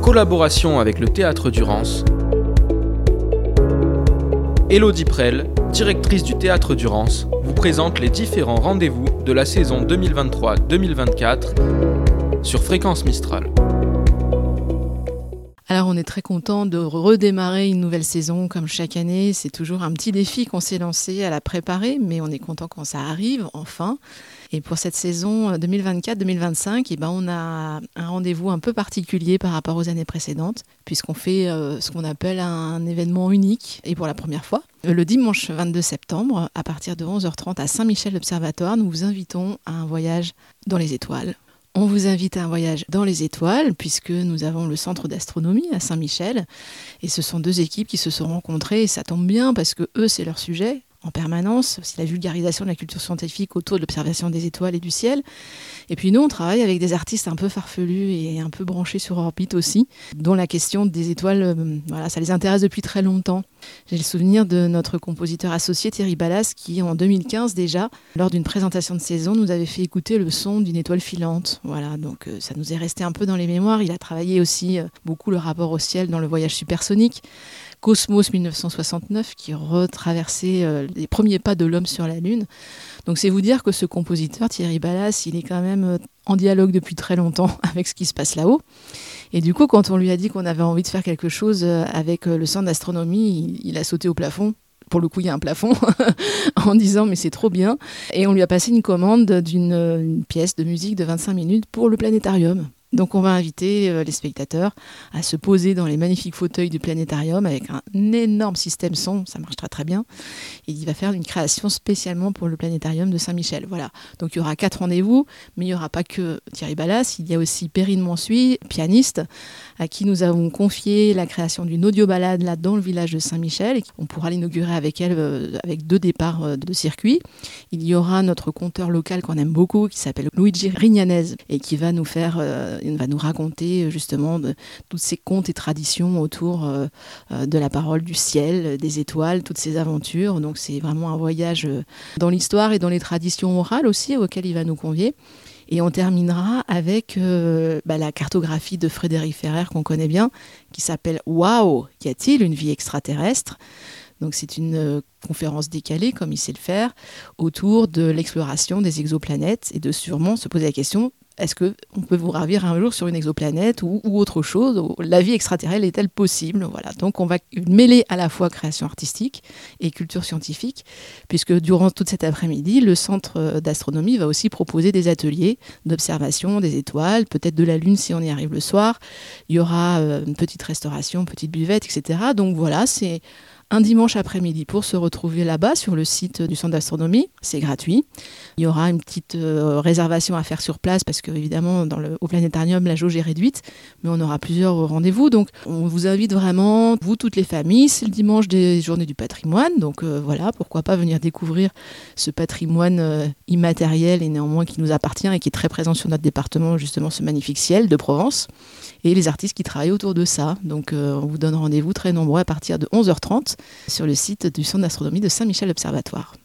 collaboration avec le Théâtre du Rance, Élodie Prel, directrice du Théâtre du Rance, vous présente les différents rendez-vous de la saison 2023-2024 sur Fréquence Mistral. Alors on est très content de redémarrer une nouvelle saison comme chaque année. C'est toujours un petit défi qu'on s'est lancé à la préparer, mais on est content quand ça arrive, enfin. Et pour cette saison 2024-2025, on a un rendez-vous un peu particulier par rapport aux années précédentes, puisqu'on fait ce qu'on appelle un événement unique, et pour la première fois. Le dimanche 22 septembre, à partir de 11h30 à Saint-Michel-l'Observatoire, nous vous invitons à un voyage dans les étoiles. On vous invite à un voyage dans les étoiles, puisque nous avons le centre d'astronomie à Saint-Michel. Et ce sont deux équipes qui se sont rencontrées, et ça tombe bien, parce que eux, c'est leur sujet en permanence, c'est la vulgarisation de la culture scientifique autour de l'observation des étoiles et du ciel. Et puis nous, on travaille avec des artistes un peu farfelus et un peu branchés sur orbite aussi, dont la question des étoiles, ça les intéresse depuis très longtemps. J'ai le souvenir de notre compositeur associé Thierry Ballas qui, en 2015 déjà, lors d'une présentation de saison, nous avait fait écouter le son d'une étoile filante. Voilà, donc ça nous est resté un peu dans les mémoires. Il a travaillé aussi beaucoup le rapport au ciel dans le voyage supersonique. Cosmos 1969 qui retraversait les premiers pas de l'homme sur la Lune. Donc c'est vous dire que ce compositeur, Thierry Ballas, il est quand même en dialogue depuis très longtemps avec ce qui se passe là-haut. Et du coup, quand on lui a dit qu'on avait envie de faire quelque chose avec le centre d'astronomie, il a sauté au plafond. Pour le coup, il y a un plafond, en disant « mais c'est trop bien ». Et on lui a passé une commande d'une pièce de musique de 25 minutes pour le planétarium. Donc on va inviter les spectateurs à se poser dans les magnifiques fauteuils du planétarium avec un énorme système son, ça marche très très bien. Et il va faire une création spécialement pour le planétarium de Saint-Michel. Voilà. Donc il y aura 4 rendez-vous, mais il n'y aura pas que Thierry Ballas, il y a aussi Perrine Monsuy, pianiste, à qui nous avons confié la création d'une audio-balade là dans le village de Saint-Michel. Et on pourra l'inaugurer avec elle avec 2 départs de circuit. Il y aura notre conteur local qu'on aime beaucoup qui s'appelle Luigi Rignanese et qui va nous faire... Il va nous raconter justement tous ces contes et traditions autour de la parole du ciel, des étoiles, toutes ces aventures. Donc c'est vraiment un voyage dans l'histoire et dans les traditions orales aussi auxquelles il va nous convier. Et on terminera avec la cartographie de Frédéric Ferrer qu'on connaît bien, qui s'appelle « Waouh, y a-t-il une vie extraterrestre ?» Donc c'est une conférence décalée, comme il sait le faire, autour de l'exploration des exoplanètes et de sûrement se poser la question: est-ce qu'on peut vous ravir un jour sur une exoplanète ou autre chose? La vie extraterrestre est-elle possible? Voilà. Donc on va mêler à la fois création artistique et culture scientifique, puisque durant toute cet après-midi, le centre d'astronomie va aussi proposer des ateliers d'observation des étoiles, peut-être de la Lune si on y arrive le soir. Il y aura une petite restauration, une petite buvette, etc. Donc voilà, c'est un dimanche après-midi pour se retrouver là-bas sur le site du centre d'astronomie. C'est gratuit. Il y aura une petite réservation à faire sur place parce que évidemment au planétarium la jauge est réduite, mais on aura plusieurs rendez-vous. Donc on vous invite vraiment, vous toutes les familles. C'est le dimanche des Journées du patrimoine. Donc voilà, pourquoi pas venir découvrir ce patrimoine immatériel et néanmoins qui nous appartient et qui est très présent sur notre département, justement ce magnifique ciel de Provence. Et les artistes qui travaillent autour de ça. Donc on vous donne rendez-vous très nombreux à partir de 11h30 sur le site du centre d'astronomie de Saint-Michel-l'Observatoire.